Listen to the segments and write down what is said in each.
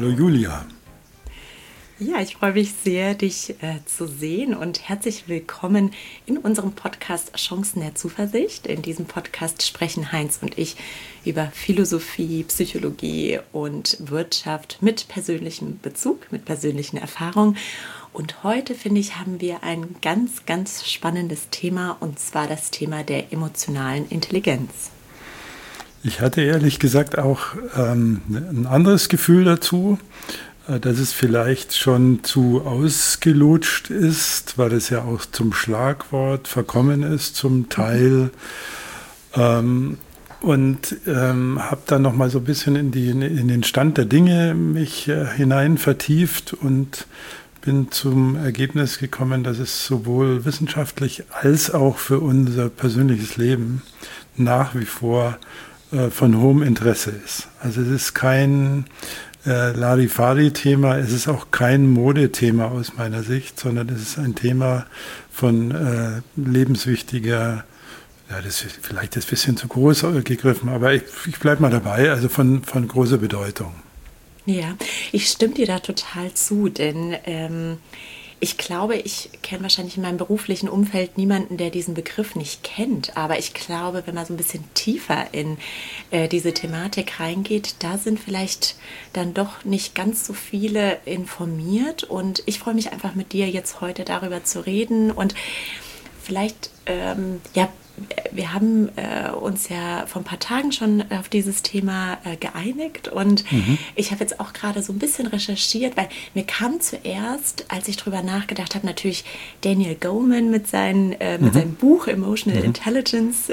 Hallo Julia. Ja, ich freue mich sehr, dich zu sehen und herzlich willkommen in unserem Podcast Chancen der Zuversicht. In diesem Podcast sprechen Heinz und ich über Philosophie, Psychologie und Wirtschaft mit persönlichem Bezug, mit persönlichen Erfahrungen. Und heute, finde ich, haben wir ein ganz, ganz spannendes Thema, und zwar das Thema der emotionalen Intelligenz. Ich hatte ehrlich gesagt auch ein anderes Gefühl dazu, dass es vielleicht schon zu ausgelutscht ist, weil es ja auch zum Schlagwort verkommen ist zum Teil. Und habe dann noch mal so ein bisschen in den Stand der Dinge mich hinein vertieft und bin zum Ergebnis gekommen, dass es sowohl wissenschaftlich als auch für unser persönliches Leben nach wie vor von hohem Interesse ist. Also es ist kein Larifari-Thema, es ist auch kein Modethema aus meiner Sicht, sondern es ist ein Thema von lebenswichtiger, ja, das ist vielleicht ein bisschen zu groß gegriffen, aber ich bleibe mal dabei, also von großer Bedeutung. Ja, ich stimme dir da total zu, denn ich glaube, ich kenne wahrscheinlich in meinem beruflichen Umfeld niemanden, der diesen Begriff nicht kennt. Aber ich glaube, wenn man so ein bisschen tiefer in diese Thematik reingeht, da sind vielleicht dann doch nicht ganz so viele informiert. Und ich freue mich einfach mit dir jetzt heute darüber zu reden. Und vielleicht, ja, wir haben uns ja vor ein paar Tagen schon auf dieses Thema geeinigt, und ich habe jetzt auch gerade so ein bisschen recherchiert, weil mir kam zuerst, als ich drüber nachgedacht habe, natürlich Daniel Goleman mit seinem Buch Emotional Intelligence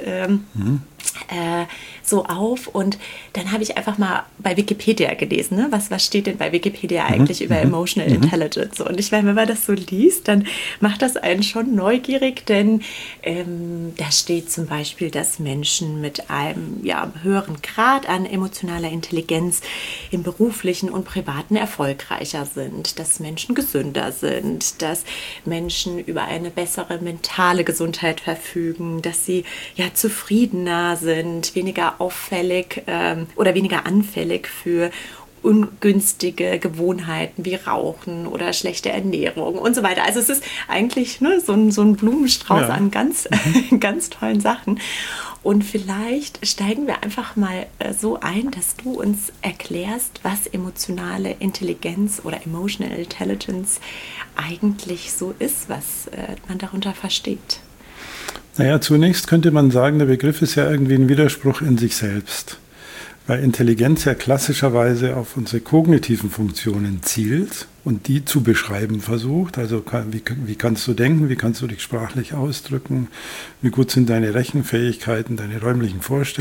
so auf, und dann habe ich einfach mal bei Wikipedia gelesen, ne? Was steht denn bei Wikipedia eigentlich über Emotional Intelligence? Und ich meine, wenn man das so liest, dann macht das einen schon neugierig, denn da steht zum Beispiel, dass Menschen mit einem höheren Grad an emotionaler Intelligenz im beruflichen und privaten erfolgreicher sind, dass Menschen gesünder sind, dass Menschen über eine bessere mentale Gesundheit verfügen, dass sie zufriedener sind, weniger auffällig oder weniger anfällig für ungünstige Gewohnheiten wie Rauchen oder schlechte Ernährung und so weiter. Also es ist eigentlich so ein Blumenstrauß an ganz, ganz tollen Sachen. Und vielleicht steigen wir einfach mal so ein, dass du uns erklärst, was emotionale Intelligenz oder Emotional Intelligence eigentlich so ist, was man darunter versteht. Naja, zunächst könnte man sagen, der Begriff ist ja irgendwie ein Widerspruch in sich selbst, weil Intelligenz ja klassischerweise auf unsere kognitiven Funktionen zielt und die zu beschreiben versucht. Also wie kannst du denken, wie kannst du dich sprachlich ausdrücken, wie gut sind deine Rechenfähigkeiten, deine räumlichen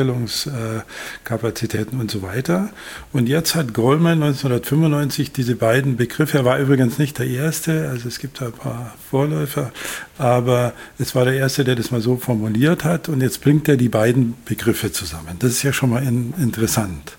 Vorstellungskapazitäten und so weiter. Und jetzt hat Goleman 1995 diese beiden Begriffe, er war übrigens nicht der Erste, also es gibt da ein paar Vorläufer, aber es war der Erste, der das mal so formuliert hat, und jetzt bringt er die beiden Begriffe zusammen. Das ist ja schon mal interessant.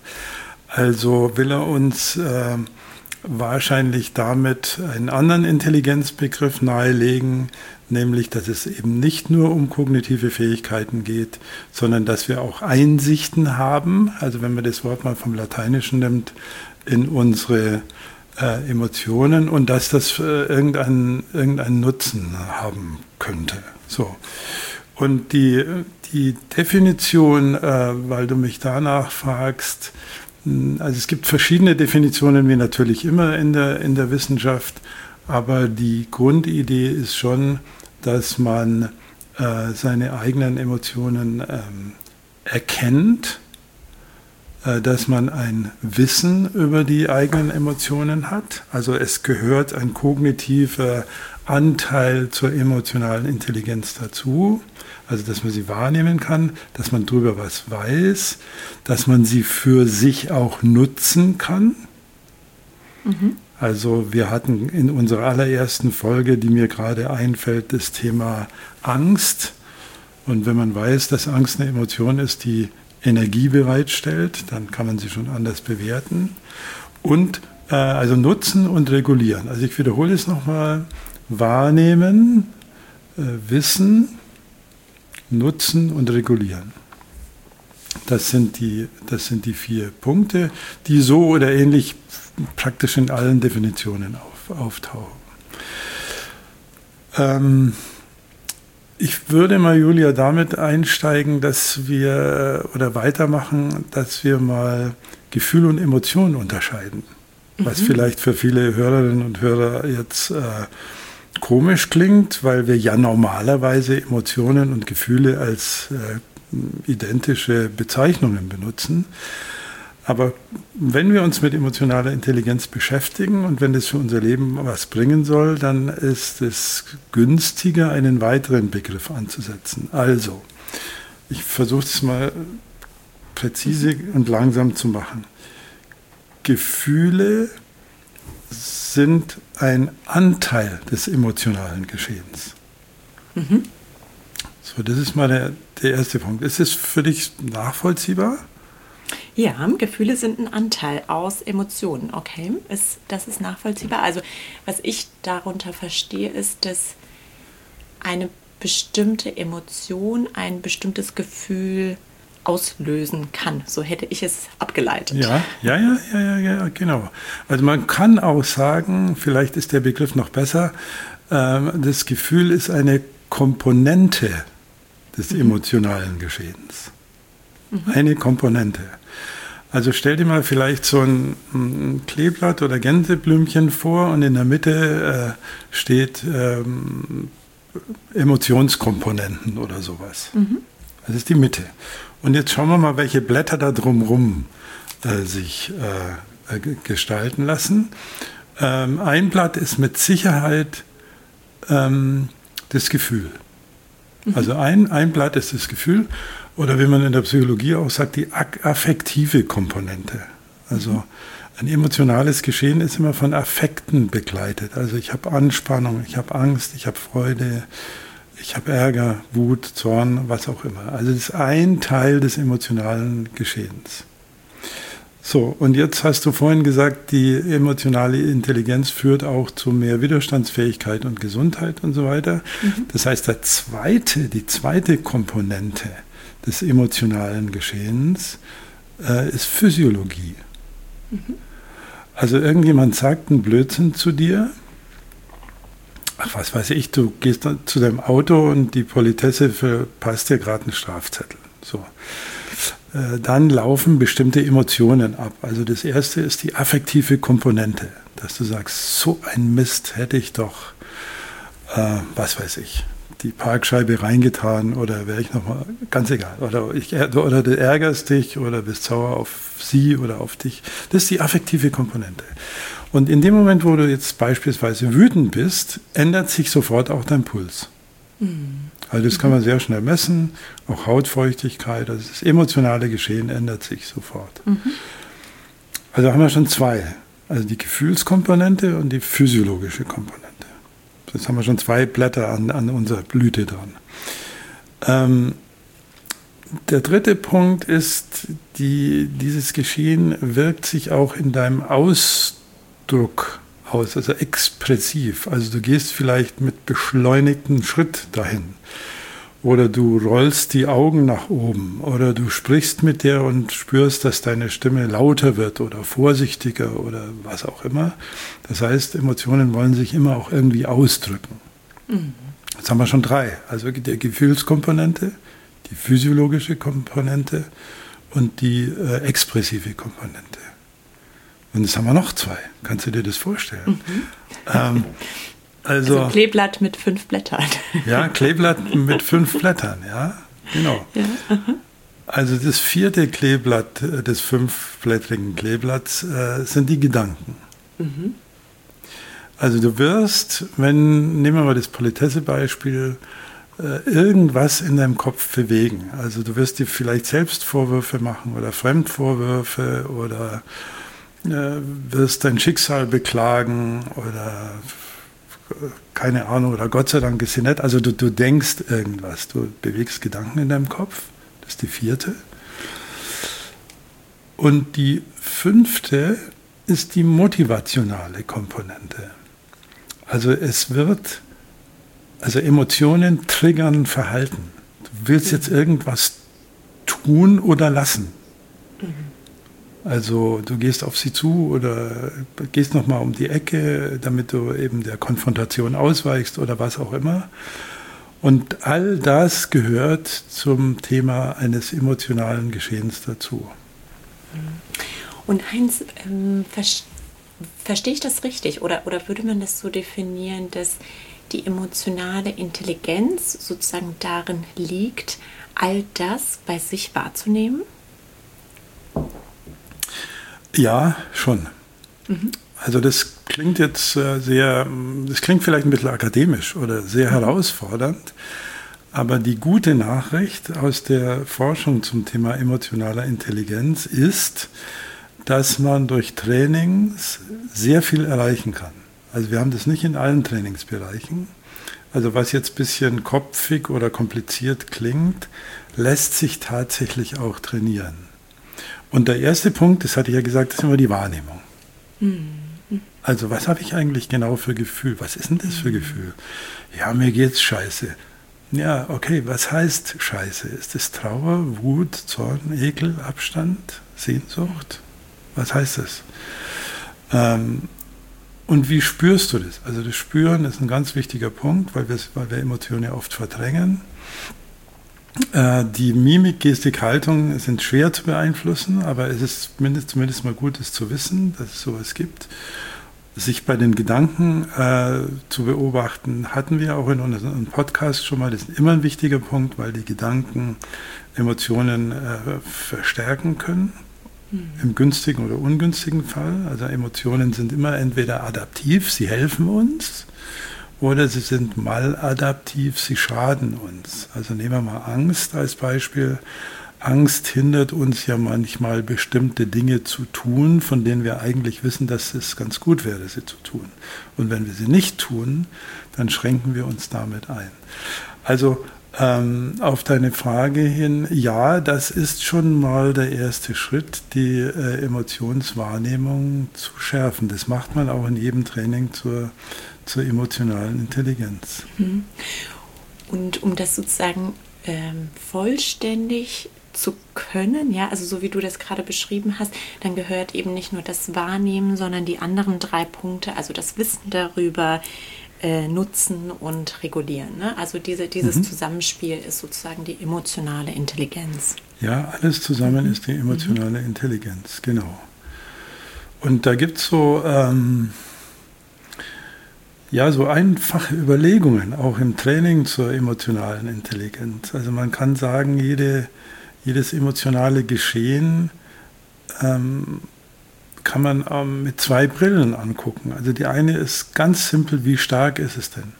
Also will er uns wahrscheinlich damit einen anderen Intelligenzbegriff nahelegen, nämlich, dass es eben nicht nur um kognitive Fähigkeiten geht, sondern dass wir auch Einsichten haben, also wenn man das Wort mal vom Lateinischen nimmt, in unsere Emotionen, und dass das irgendeinen Nutzen haben könnte. So. Und die Definition, weil du mich danach fragst, also es gibt verschiedene Definitionen, wie natürlich immer in der Wissenschaft, aber die Grundidee ist schon, dass man seine eigenen Emotionen erkennt, dass man ein Wissen über die eigenen Emotionen hat. Also es gehört ein kognitiver Anteil zur emotionalen Intelligenz dazu. Also dass man sie wahrnehmen kann, dass man darüber was weiß, dass man sie für sich auch nutzen kann. Also wir hatten in unserer allerersten Folge, die mir gerade einfällt, das Thema Angst. Und wenn man weiß, dass Angst eine Emotion ist, die Energie bereitstellt, dann kann man sie schon anders bewerten. Und also nutzen und regulieren. Also ich wiederhole es nochmal: Wahrnehmen, Wissen, nutzen und regulieren. Das sind die 4 Punkte, die so oder ähnlich praktisch in allen Definitionen auftauchen. Ich würde mal, Julia, damit einsteigen, dass wir oder weitermachen, dass wir mal Gefühl und Emotion unterscheiden. Was vielleicht für viele Hörerinnen und Hörer jetzt komisch klingt, weil wir ja normalerweise Emotionen und Gefühle als identische Bezeichnungen benutzen. Aber wenn wir uns mit emotionaler Intelligenz beschäftigen und wenn das für unser Leben was bringen soll, dann ist es günstiger, einen weiteren Begriff anzusetzen. Also, ich versuche es mal präzise und langsam zu machen. Gefühle sind ein Anteil des emotionalen Geschehens. So, das ist mal der erste Punkt. Ist es für dich nachvollziehbar? Ja, Gefühle sind ein Anteil aus Emotionen, okay? Das ist nachvollziehbar. Also was ich darunter verstehe, ist, dass eine bestimmte Emotion ein bestimmtes Gefühl auslösen kann. So hätte ich es abgeleitet. Ja, genau. Also man kann auch sagen, vielleicht ist der Begriff noch besser, das Gefühl ist eine Komponente des emotionalen Geschehens. Eine Komponente. Also stell dir mal vielleicht so ein Kleeblatt oder Gänseblümchen vor und in der Mitte steht Emotionskomponenten oder sowas. Das ist die Mitte. Und jetzt schauen wir mal, welche Blätter da drumherum sich gestalten lassen. Ein Blatt ist mit Sicherheit das Gefühl. Also ein Blatt ist das Gefühl. Oder wie man in der Psychologie auch sagt, die affektive Komponente. Also ein emotionales Geschehen ist immer von Affekten begleitet. Also ich habe Anspannung, ich habe Angst, ich habe Freude, ich habe Ärger, Wut, Zorn, was auch immer. Also das ist ein Teil des emotionalen Geschehens. So, und jetzt hast du vorhin gesagt, die emotionale Intelligenz führt auch zu mehr Widerstandsfähigkeit und Gesundheit und so weiter. Das heißt, die zweite Komponente des emotionalen Geschehens ist Physiologie. Also irgendjemand sagt einen Blödsinn zu dir, ach was weiß ich, du gehst zu deinem Auto und die Politesse verpasst dir gerade einen Strafzettel. So. Dann laufen bestimmte Emotionen ab. Also das erste ist die affektive Komponente, dass du sagst, so ein Mist hätte ich doch, was weiß ich, die Parkscheibe reingetan oder wäre ich nochmal, ganz egal. Oder du ärgerst dich oder bist sauer auf sie oder auf dich. Das ist die affektive Komponente. Und in dem Moment, wo du jetzt beispielsweise wütend bist, ändert sich sofort auch dein Puls. Also das kann man sehr schnell messen, auch Hautfeuchtigkeit, also das emotionale Geschehen ändert sich sofort. Also haben wir schon zwei, also die Gefühlskomponente und die physiologische Komponente. Jetzt haben wir schon zwei Blätter an unserer Blüte dran. Der dritte Punkt ist, dieses Geschehen wirkt sich auch in deinem Ausdruck aus, also expressiv. Also du gehst vielleicht mit beschleunigtem Schritt dahin. Oder du rollst die Augen nach oben. Oder du sprichst mit dir und spürst, dass deine Stimme lauter wird oder vorsichtiger oder was auch immer. Das heißt, Emotionen wollen sich immer auch irgendwie ausdrücken. Jetzt haben wir schon drei. Also die Gefühlskomponente, die physiologische Komponente und die expressive Komponente. Und jetzt haben wir noch zwei. Kannst du dir das vorstellen? Also Kleeblatt mit 5 Blättern. Ja, Kleeblatt mit 5 Blättern, ja, genau. Ja, also das vierte Kleeblatt des 5-blättrigen Kleeblatts sind die Gedanken. Also du wirst, nehmen wir mal das Politesse-Beispiel, irgendwas in deinem Kopf bewegen. Also du wirst dir vielleicht selbst Vorwürfe machen oder Fremdvorwürfe oder wirst dein Schicksal beklagen oder keine Ahnung, oder Gott sei Dank ist sie nett. Also du denkst irgendwas, du bewegst Gedanken in deinem Kopf. Das ist die vierte. Und die 5. ist die motivationale Komponente. Also Emotionen triggern Verhalten. Du willst jetzt irgendwas tun oder lassen. Also du gehst auf sie zu oder gehst nochmal um die Ecke, damit du eben der Konfrontation ausweichst oder was auch immer. Und all das gehört zum Thema eines emotionalen Geschehens dazu. Und Heinz, verstehe ich das richtig? Oder würde man das so definieren, dass die emotionale Intelligenz sozusagen darin liegt, all das bei sich wahrzunehmen? Ja, schon. Also das klingt jetzt das klingt vielleicht ein bisschen akademisch oder sehr herausfordernd, aber die gute Nachricht aus der Forschung zum Thema emotionaler Intelligenz ist, dass man durch Trainings sehr viel erreichen kann. Also wir haben das nicht in allen Trainingsbereichen. Also was jetzt ein bisschen kopfig oder kompliziert klingt, lässt sich tatsächlich auch trainieren. Und der erste Punkt, das hatte ich ja gesagt, ist immer die Wahrnehmung. Also was habe ich eigentlich genau für Gefühl? Was ist denn das für Gefühl? Ja, mir geht's scheiße. Ja, okay, was heißt scheiße? Ist es Trauer, Wut, Zorn, Ekel, Abstand, Sehnsucht? Was heißt das? Und wie spürst du das? Also das Spüren ist ein ganz wichtiger Punkt, weil wir Emotionen ja oft verdrängen. Die Mimik, Gestik, Haltung sind schwer zu beeinflussen, aber es ist zumindest mal gut, es zu wissen, dass es sowas gibt. Sich bei den Gedanken zu beobachten, hatten wir auch in unserem Podcast schon mal. Das ist immer ein wichtiger Punkt, weil die Gedanken Emotionen verstärken können, im günstigen oder ungünstigen Fall. Also Emotionen sind immer entweder adaptiv, sie helfen uns, oder sie sind maladaptiv, sie schaden uns. Also nehmen wir mal Angst als Beispiel. Angst hindert uns ja manchmal bestimmte Dinge zu tun, von denen wir eigentlich wissen, dass es ganz gut wäre, sie zu tun. Und wenn wir sie nicht tun, dann schränken wir uns damit ein. Also auf deine Frage hin, ja, das ist schon mal der erste Schritt, die Emotionswahrnehmung zu schärfen. Das macht man auch in jedem Training zur emotionalen Intelligenz. Und um das sozusagen vollständig zu können, ja, also so wie du das gerade beschrieben hast, dann gehört eben nicht nur das Wahrnehmen, sondern die anderen 3 Punkte, also das Wissen darüber, nutzen und regulieren. Ne? Also dieses Zusammenspiel ist sozusagen die emotionale Intelligenz. Ja, alles zusammen ist die emotionale Intelligenz, genau. Und da gibt es so einfache Überlegungen, auch im Training zur emotionalen Intelligenz. Also man kann sagen, jedes emotionale Geschehen kann man mit 2 Brillen angucken. Also die eine ist ganz simpel, wie stark ist es denn?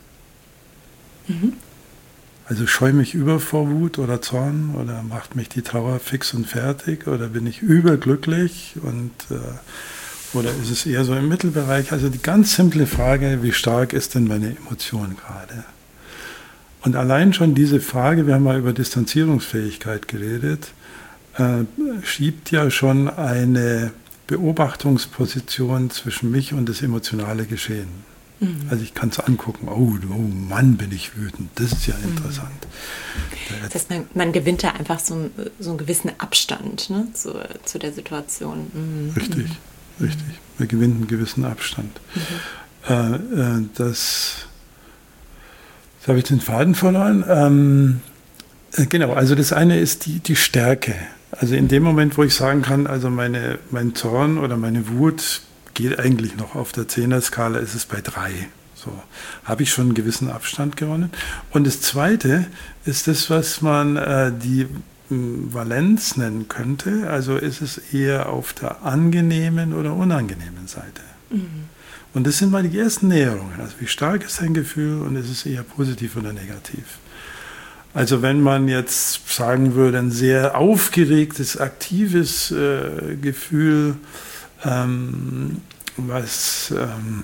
Also scheue mich über vor Wut oder Zorn oder macht mich die Trauer fix und fertig oder bin ich überglücklich oder ist es eher so im Mittelbereich? Also die ganz simple Frage, wie stark ist denn meine Emotion gerade? Und allein schon diese Frage, wir haben mal über Distanzierungsfähigkeit geredet, schiebt ja schon eine Beobachtungsposition zwischen mich und das emotionale Geschehen. Also ich kann es angucken, oh Mann, bin ich wütend, das ist ja interessant. Das heißt, man gewinnt da einfach so einen gewissen Abstand, ne, zu der Situation. Richtig. Man gewinnt einen gewissen Abstand. Jetzt habe ich den Faden verloren. Genau, also das eine ist die Stärke. Also in dem Moment, wo ich sagen kann, also mein Zorn oder meine Wut geht eigentlich noch auf der 10er-Skala, ist es bei 3. So habe ich schon einen gewissen Abstand gewonnen. Und das Zweite ist das, was man die Valenz nennen könnte. Also ist es eher auf der angenehmen oder unangenehmen Seite. Und das sind mal die ersten Näherungen. Also wie stark ist ein Gefühl und ist es eher positiv oder negativ? Also wenn man jetzt sagen würde, ein sehr aufgeregtes, aktives Gefühl, was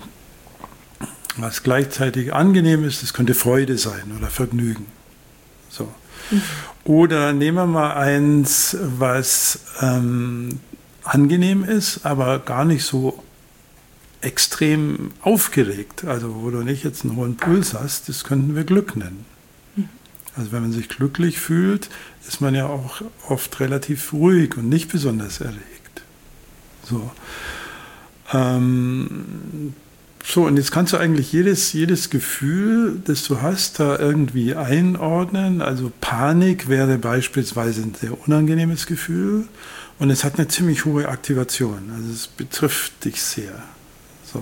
gleichzeitig angenehm ist, das könnte Freude sein oder Vergnügen. So. Oder nehmen wir mal eins, was angenehm ist, aber gar nicht so extrem aufgeregt, also wo du nicht jetzt einen hohen Puls hast, das könnten wir Glück nennen. Also wenn man sich glücklich fühlt, ist man ja auch oft relativ ruhig und nicht besonders erregt. So. So, und jetzt kannst du eigentlich jedes Gefühl, das du hast, da irgendwie einordnen. Also Panik wäre beispielsweise ein sehr unangenehmes Gefühl und es hat eine ziemlich hohe Aktivation. Also es betrifft dich sehr. So.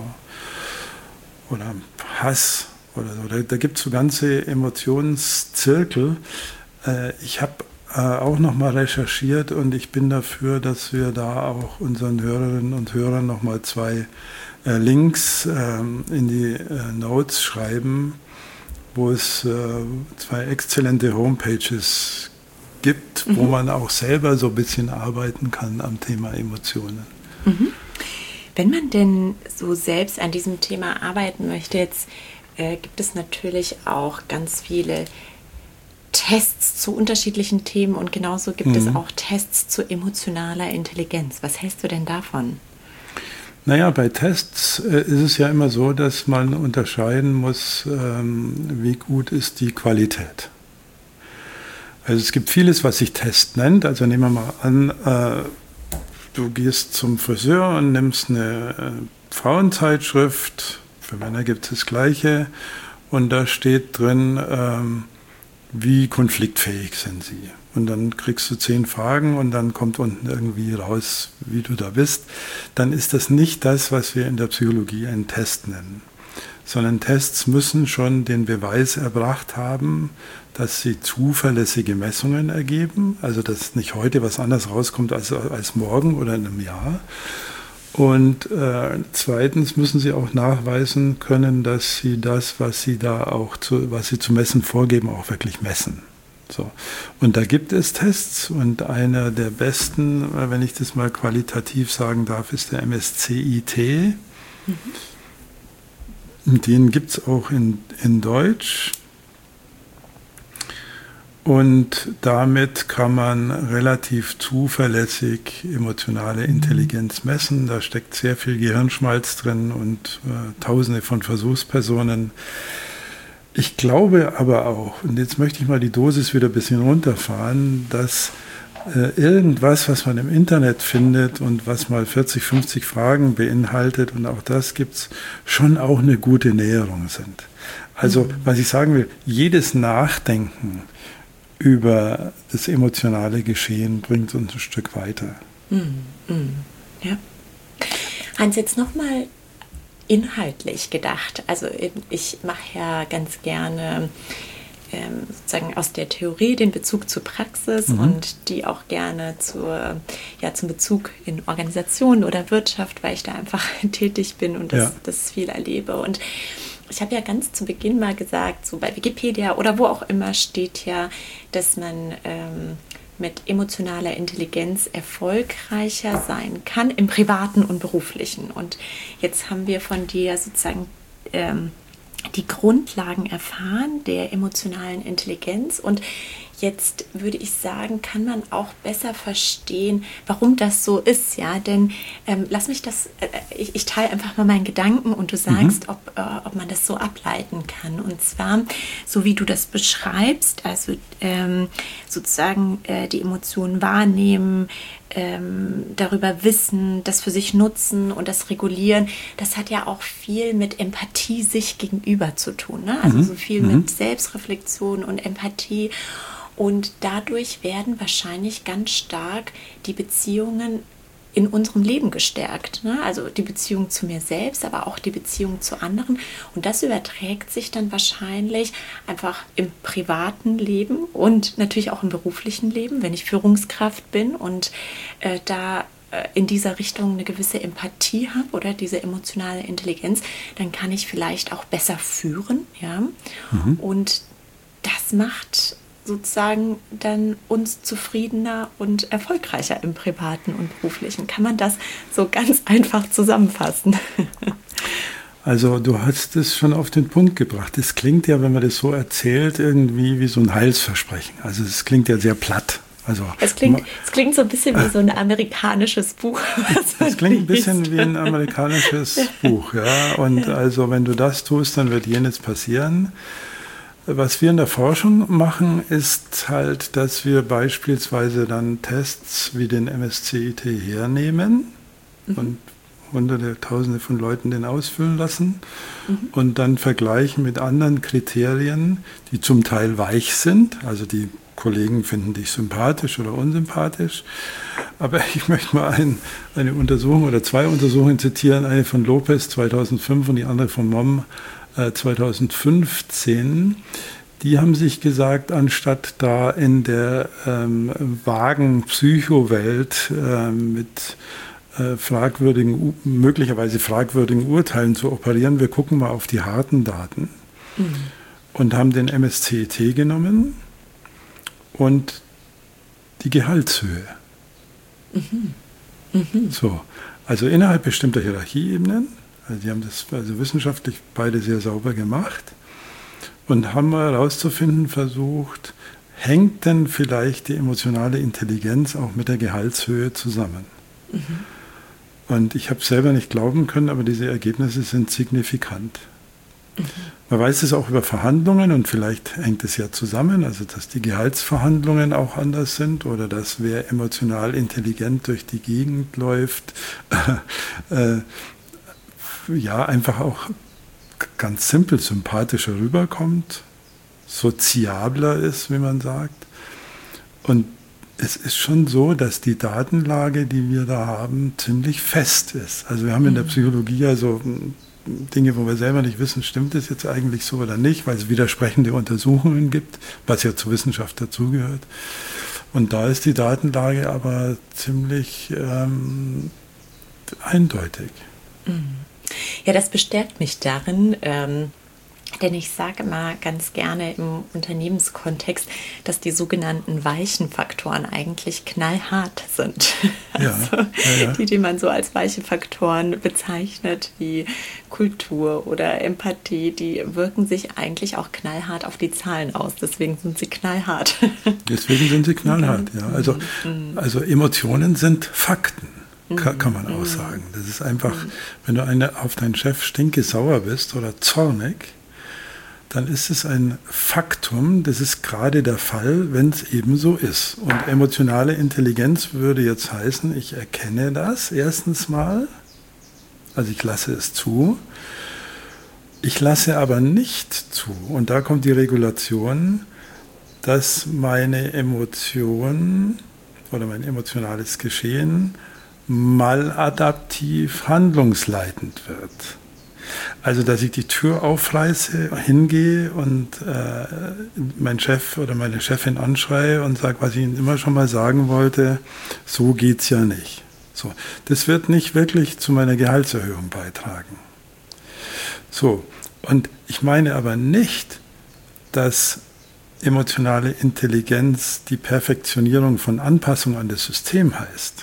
Oder Hass oder so. Da gibt es so ganze Emotionszirkel. Ich habe auch nochmal recherchiert und ich bin dafür, dass wir da auch unseren Hörerinnen und Hörern nochmal 2 Links in die Notes schreiben, wo es 2 exzellente Homepages gibt, wo man auch selber so ein bisschen arbeiten kann am Thema Emotionen. Mhm. Wenn man denn so selbst an diesem Thema arbeiten möchte, jetzt gibt es natürlich auch ganz viele Tests zu unterschiedlichen Themen und genauso gibt es auch Tests zu emotionaler Intelligenz. Was hältst du denn davon? Naja, bei Tests ist es ja immer so, dass man unterscheiden muss, wie gut ist die Qualität. Also es gibt vieles, was sich Test nennt. Also nehmen wir mal an, du gehst zum Friseur und nimmst eine Frauenzeitschrift, für Männer gibt es das Gleiche, und da steht drin, wie konfliktfähig sind sie. Und dann kriegst du 10 Fragen und dann kommt unten irgendwie raus, wie du da bist. Dann ist das nicht das, was wir in der Psychologie einen Test nennen. Sondern Tests müssen schon den Beweis erbracht haben, dass sie zuverlässige Messungen ergeben. Also dass nicht heute was anderes rauskommt als morgen oder in einem Jahr. Und zweitens müssen sie auch nachweisen können, dass sie das, was sie zu messen vorgeben, auch wirklich messen. So. Und da gibt es Tests und einer der besten, wenn ich das mal qualitativ sagen darf, ist der MSCIT. Den gibt es auch in Deutsch. Und damit kann man relativ zuverlässig emotionale Intelligenz messen. Da steckt sehr viel Gehirnschmalz drin und Tausende von Versuchspersonen. Ich glaube aber auch, und jetzt möchte ich mal die Dosis wieder ein bisschen runterfahren, dass irgendwas, was man im Internet findet und was mal 40, 50 Fragen beinhaltet, und auch das gibt es, schon auch eine gute Näherung sind. Also, was ich sagen will, jedes Nachdenken über das emotionale Geschehen bringt uns ein Stück weiter. Ja. Hans, jetzt nochmal inhaltlich gedacht. Also ich mache ja ganz gerne sozusagen aus der Theorie den Bezug zur Praxis und die auch gerne zum Bezug in Organisationen oder Wirtschaft, weil ich da einfach tätig bin und das viel erlebe. Und ich habe ja ganz zu Beginn mal gesagt, so bei Wikipedia oder wo auch immer steht ja, dass man mit emotionaler Intelligenz erfolgreicher sein kann im Privaten und Beruflichen. Und jetzt haben wir von dir sozusagen die Grundlagen erfahren der emotionalen Intelligenz. Und jetzt würde ich sagen, kann man auch besser verstehen, warum das so ist. Ja, denn lass mich ich teile einfach mal meinen Gedanken und du sagst, ob man das so ableiten kann. Und zwar, so wie du das beschreibst, also sozusagen die Emotionen wahrnehmen, darüber wissen, das für sich nutzen und das regulieren, das hat ja auch viel mit Empathie sich gegenüber zu tun. Ne? Also so viel mit Selbstreflexion und Empathie. Und dadurch werden wahrscheinlich ganz stark die Beziehungen in unserem Leben gestärkt. Ne? Also die Beziehung zu mir selbst, aber auch die Beziehung zu anderen. Und das überträgt sich dann wahrscheinlich einfach im privaten Leben und natürlich auch im beruflichen Leben, wenn ich Führungskraft bin und da in dieser Richtung eine gewisse Empathie habe oder diese emotionale Intelligenz, dann kann ich vielleicht auch besser führen. Ja? Und das macht sozusagen dann uns zufriedener und erfolgreicher im Privaten und Beruflichen. Kann man das so ganz einfach zusammenfassen? Also du hast es schon auf den Punkt gebracht. Es klingt ja, wenn man das so erzählt, irgendwie wie so ein Heilsversprechen. Also es klingt ja sehr platt. Also, es klingt so ein bisschen wie so ein amerikanisches Buch. Es klingt ein bisschen wie ein amerikanisches Buch. Ja. Und also wenn du das tust, dann wird jenes passieren. Was wir in der Forschung machen, ist halt, dass wir beispielsweise dann Tests wie den MSCIT hernehmen und Hunderte, Tausende von Leuten den ausfüllen lassen und dann vergleichen mit anderen Kriterien, die zum Teil weich sind. Also die Kollegen finden dich sympathisch oder unsympathisch. Aber ich möchte mal eine Untersuchung oder zwei Untersuchungen zitieren. Eine von Lopez 2005 und die andere von Mom 2015. Die haben sich gesagt, anstatt da in der vagen Psychowelt mit möglicherweise fragwürdigen Urteilen zu operieren, wir gucken mal auf die harten Daten und haben den MSCT genommen und die Gehaltshöhe. So, also innerhalb bestimmter Hierarchieebenen, also die haben das also wissenschaftlich beide sehr sauber gemacht und haben mal herauszufinden versucht, hängt denn vielleicht die emotionale Intelligenz auch mit der Gehaltshöhe zusammen? Und ich habe es selber nicht glauben können, aber diese Ergebnisse sind signifikant. Man weiß es auch über Verhandlungen und vielleicht hängt es ja zusammen, also dass die Gehaltsverhandlungen auch anders sind oder dass wer emotional intelligent durch die Gegend läuft, ja einfach auch ganz simpel sympathischer rüberkommt, soziabler ist, wie man sagt. Und es ist schon so, dass die Datenlage, die wir da haben, ziemlich fest ist. Also wir haben in der Psychologie ja so Dinge, wo wir selber nicht wissen, stimmt es jetzt eigentlich so oder nicht, weil es widersprechende Untersuchungen gibt, was ja zur Wissenschaft dazugehört. Und da ist die Datenlage aber ziemlich eindeutig. Ja, das bestärkt mich darin, denn ich sage immer ganz gerne im Unternehmenskontext, dass die sogenannten weichen Faktoren eigentlich knallhart sind. Also die man so als weiche Faktoren bezeichnet, wie Kultur oder Empathie, die wirken sich eigentlich auch knallhart auf die Zahlen aus. Deswegen sind sie knallhart. Deswegen sind sie knallhart, ja. Also Emotionen sind Fakten. Kann man auch sagen. Das ist einfach, wenn du auf deinen Chef stinkesauer bist oder zornig, dann ist es ein Faktum, das ist gerade der Fall, wenn es eben so ist. Und emotionale Intelligenz würde jetzt heißen, ich erkenne das erstens mal, also ich lasse es zu, ich lasse aber nicht zu, und da kommt die Regulation, dass meine Emotion oder mein emotionales Geschehen maladaptiv handlungsleitend wird. Also, dass ich die Tür aufreiße, hingehe und meinen Chef oder meine Chefin anschreie und sage, was ich Ihnen immer schon mal sagen wollte, so geht's ja nicht. So, das wird nicht wirklich zu meiner Gehaltserhöhung beitragen. So, und ich meine aber nicht, dass emotionale Intelligenz die Perfektionierung von Anpassung an das System heißt.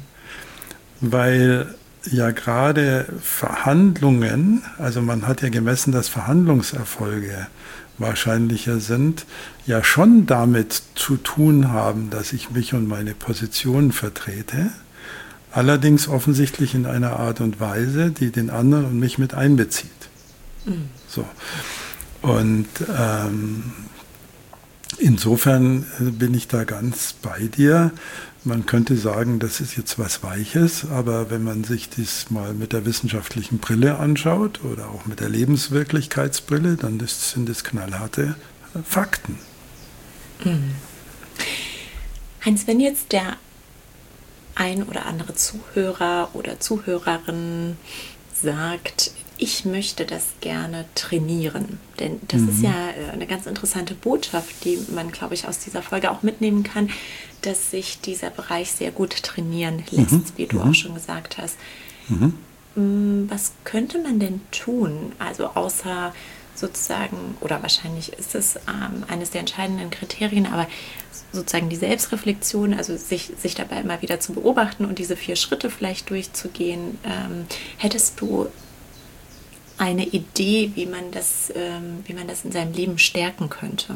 Weil ja gerade Verhandlungen, also man hat ja gemessen, dass Verhandlungserfolge wahrscheinlicher sind, ja schon damit zu tun haben, dass ich mich und meine Position vertrete, allerdings offensichtlich in einer Art und Weise, die den anderen und mich mit einbezieht. So. Und insofern bin ich da ganz bei dir. Man könnte sagen, das ist jetzt was Weiches, aber wenn man sich das mal mit der wissenschaftlichen Brille anschaut oder auch mit der Lebenswirklichkeitsbrille, dann sind das knallharte Fakten. Heinz, wenn jetzt der ein oder andere Zuhörer oder Zuhörerin sagt, ich möchte das gerne trainieren, denn das ist ja eine ganz interessante Botschaft, die man, glaube ich, aus dieser Folge auch mitnehmen kann, dass sich dieser Bereich sehr gut trainieren lässt, wie du auch schon gesagt hast. Was könnte man denn tun, also außer sozusagen, oder wahrscheinlich ist es eines der entscheidenden Kriterien, aber sozusagen die Selbstreflexion, also sich dabei immer wieder zu beobachten und diese 4 Schritte vielleicht durchzugehen. Hättest du eine Idee, wie man das in seinem Leben stärken könnte?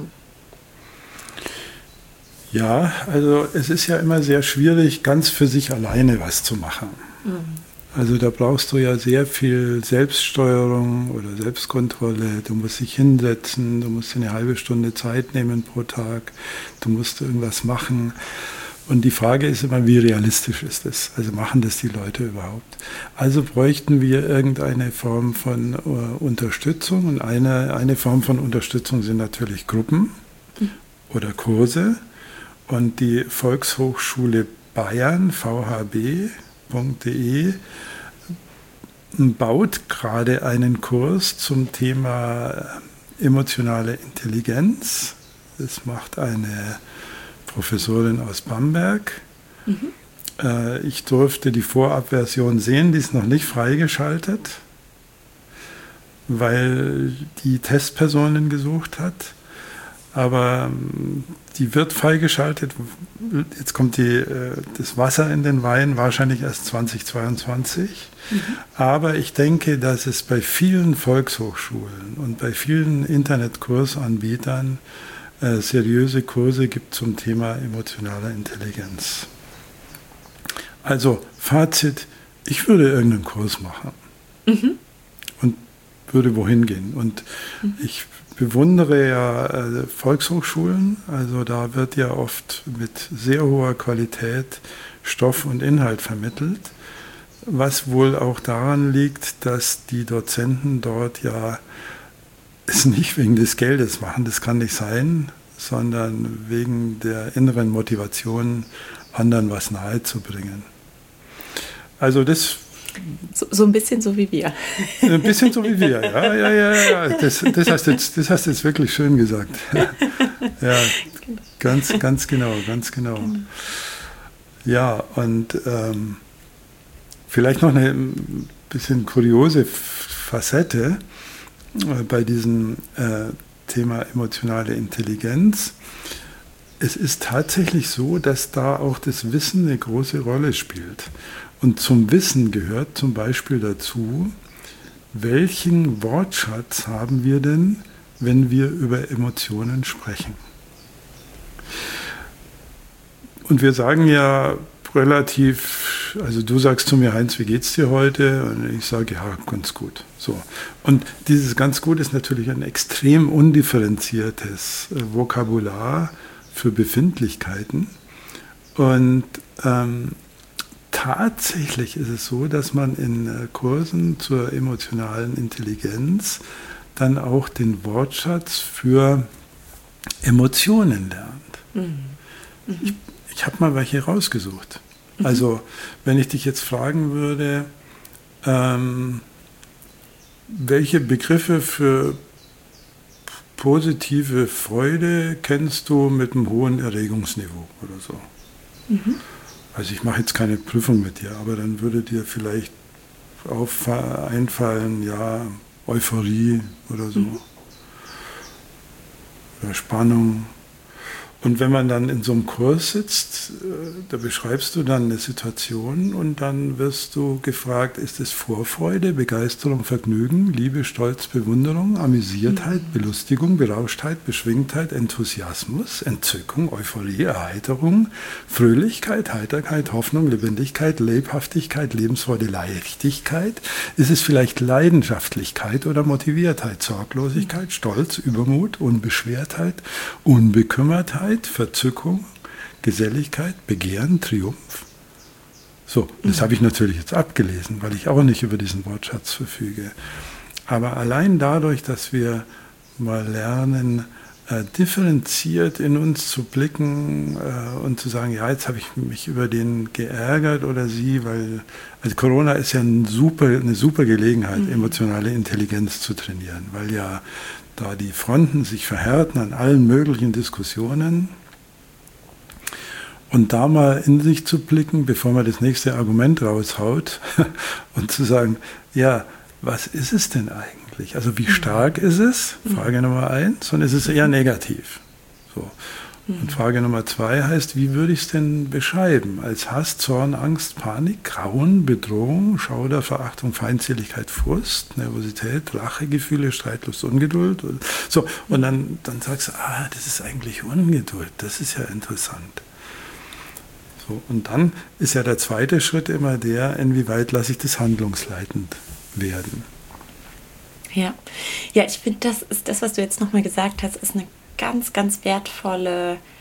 Ja, also es ist ja immer sehr schwierig, ganz für sich alleine was zu machen. Also da brauchst du ja sehr viel Selbststeuerung oder Selbstkontrolle. Du musst dich hinsetzen, du musst dir eine halbe Stunde Zeit nehmen pro Tag, du musst irgendwas machen. Und die Frage ist immer, wie realistisch ist das? Also machen das die Leute überhaupt? Also bräuchten wir irgendeine Form von Unterstützung. Und eine Form von Unterstützung sind natürlich Gruppen oder Kurse. Und die Volkshochschule Bayern, vhb.de, baut gerade einen Kurs zum Thema emotionale Intelligenz. Das macht eine Professorin aus Bamberg. Ich durfte die Vorabversion sehen, die ist noch nicht freigeschaltet, weil die Testpersonen gesucht hat. Aber die wird freigeschaltet. Jetzt kommt das Wasser in den Wein, wahrscheinlich erst 2022. Aber ich denke, dass es bei vielen Volkshochschulen und bei vielen Internetkursanbietern seriöse Kurse gibt zum Thema emotionaler Intelligenz. Also Fazit, ich würde irgendeinen Kurs machen und würde wohin gehen. Und ich bewundere ja Volkshochschulen, also da wird ja oft mit sehr hoher Qualität Stoff und Inhalt vermittelt, was wohl auch daran liegt, dass die Dozenten dort ja es nicht wegen des Geldes machen, das kann nicht sein, sondern wegen der inneren Motivation, anderen was nahezubringen. Also das... So ein bisschen so wie wir. Ein bisschen so wie wir, ja. Das hast du jetzt wirklich schön gesagt. Ja, ganz genau. Ja, und vielleicht noch eine bisschen kuriose Facette bei diesem Thema emotionale Intelligenz. Es ist tatsächlich so, dass da auch das Wissen eine große Rolle spielt. Und zum Wissen gehört zum Beispiel dazu, welchen Wortschatz haben wir denn, wenn wir über Emotionen sprechen? Und wir sagen ja relativ, also du sagst zu mir, Heinz, wie geht's dir heute? Und ich sage, ja, ganz gut. So. Und dieses ganz gut ist natürlich ein extrem undifferenziertes Vokabular für Befindlichkeiten. Und tatsächlich ist es so, dass man in Kursen zur emotionalen Intelligenz dann auch den Wortschatz für Emotionen lernt. Ich habe mal welche rausgesucht. Also wenn ich dich jetzt fragen würde, welche Begriffe für positive Freude kennst du mit einem hohen Erregungsniveau oder so? Also ich mache jetzt keine Prüfung mit dir, aber dann würde dir vielleicht einfallen, ja, Euphorie oder so. Oder Spannung. Und wenn man dann in so einem Kurs sitzt, da beschreibst du dann eine Situation und dann wirst du gefragt, ist es Vorfreude, Begeisterung, Vergnügen, Liebe, Stolz, Bewunderung, Amüsiertheit, Belustigung, Berauschtheit, Beschwingtheit, Enthusiasmus, Entzückung, Euphorie, Erheiterung, Fröhlichkeit, Heiterkeit, Hoffnung, Lebendigkeit, Lebhaftigkeit, Lebensfreude, Leichtigkeit? Ist es vielleicht Leidenschaftlichkeit oder Motiviertheit, Sorglosigkeit, Stolz, Übermut, Unbeschwertheit, Unbekümmertheit, Verzückung, Geselligkeit, Begehren, Triumph. So, das habe ich natürlich jetzt abgelesen, weil ich auch nicht über diesen Wortschatz verfüge. Aber allein dadurch, dass wir mal lernen, differenziert in uns zu blicken und zu sagen, ja, jetzt habe ich mich über den geärgert oder sie, weil also Corona ist ja eine super Gelegenheit, emotionale Intelligenz zu trainieren, weil ja da die Fronten sich verhärten an allen möglichen Diskussionen. Und da mal in sich zu blicken, bevor man das nächste Argument raushaut und zu sagen, ja, was ist es denn eigentlich? Also wie stark ist es? Frage Nummer 1. Und ist es eher negativ? So. Und Frage Nummer 2 heißt, wie würde ich es denn beschreiben? Als Hass, Zorn, Angst, Panik, Grauen, Bedrohung, Schauder, Verachtung, Feindseligkeit, Frust, Nervosität, Rachegefühle, Streitlust, Ungeduld. So, und dann sagst du, das ist eigentlich Ungeduld. Das ist ja interessant. So, und dann ist ja der zweite Schritt immer der, inwieweit lasse ich das handlungsleitend werden. Ja, ich finde, das ist das, was du jetzt nochmal gesagt hast, ist eine ganz, ganz wertvolle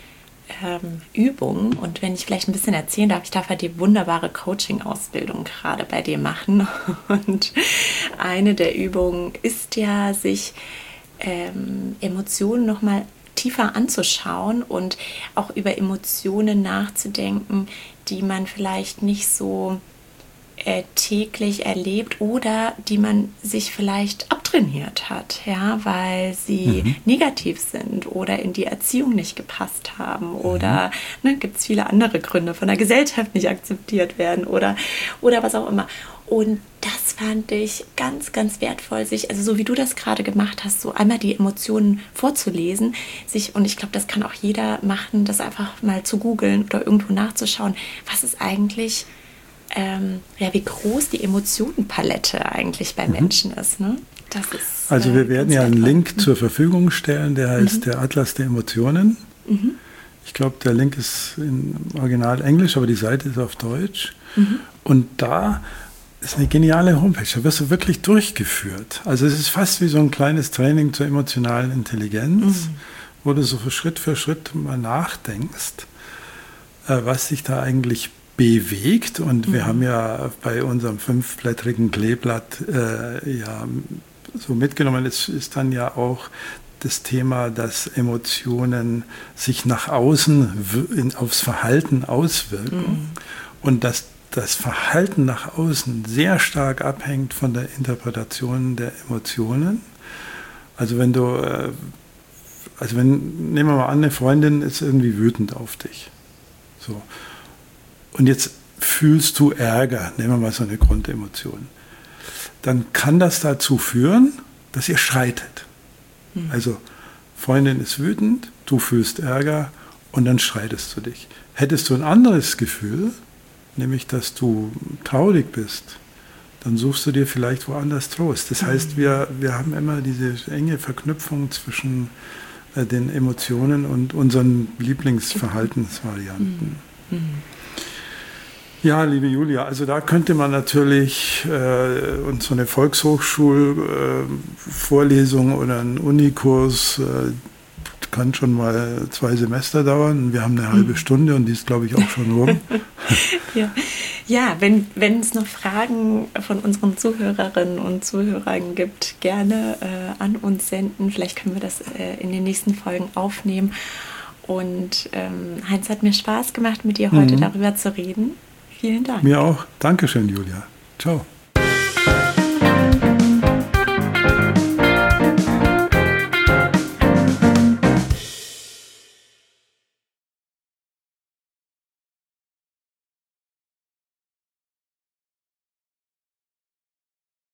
Übung. Und wenn ich vielleicht ein bisschen erzählen darf, ich darf halt die wunderbare Coaching-Ausbildung gerade bei dir machen. Und eine der Übungen ist ja, sich Emotionen nochmal tiefer anzuschauen und auch über Emotionen nachzudenken, die man vielleicht nicht so täglich erlebt oder die man sich vielleicht abtrainiert hat, ja, weil sie negativ sind oder in die Erziehung nicht gepasst haben oder gibt es viele andere Gründe, von der Gesellschaft nicht akzeptiert werden oder was auch immer. Und das fand ich ganz, ganz wertvoll, also so wie du das gerade gemacht hast, so einmal die Emotionen vorzulesen, und ich glaube, das kann auch jeder machen, das einfach mal zu googeln oder irgendwo nachzuschauen, was ist eigentlich wie groß die Emotionenpalette eigentlich bei Menschen ist. Ne? Das ist also wir werden ja einen Link zur Verfügung stellen, der heißt der Atlas der Emotionen. Ich glaube, der Link ist im Original Englisch, aber die Seite ist auf Deutsch. Und da ist eine geniale Homepage, da wirst du wirklich durchgeführt. Also es ist fast wie so ein kleines Training zur emotionalen Intelligenz, wo du so Schritt für Schritt mal nachdenkst, was sich da eigentlich bewegt. Und wir haben ja bei unserem 5-blättrigen Kleeblatt ja so mitgenommen, es ist dann ja auch das Thema, dass Emotionen sich nach außen aufs Verhalten auswirken und dass das Verhalten nach außen sehr stark abhängt von der Interpretation der Emotionen. Also nehmen wir mal an, eine Freundin ist irgendwie wütend auf dich. So. Und jetzt fühlst du Ärger, nehmen wir mal so eine Grundemotion. Dann kann das dazu führen, dass ihr streitet. Also Freundin ist wütend, du fühlst Ärger und dann streitest du dich. Hättest du ein anderes Gefühl, nämlich dass du traurig bist, dann suchst du dir vielleicht woanders Trost. Das heißt, wir haben immer diese enge Verknüpfung zwischen den Emotionen und unseren Lieblingsverhaltensvarianten. Ja, liebe Julia, also da könnte man natürlich und so eine Volkshochschulvorlesung oder ein Unikurs kann schon mal 2 Semester dauern. Wir haben eine halbe Stunde und die ist, glaube ich, auch schon rum. Ja, wenn es noch Fragen von unseren Zuhörerinnen und Zuhörern gibt, gerne an uns senden. Vielleicht können wir das in den nächsten Folgen aufnehmen. Und Heinz, hat mir Spaß gemacht, mit dir heute darüber zu reden. Vielen Dank. Mir auch. Dankeschön, Julia. Ciao.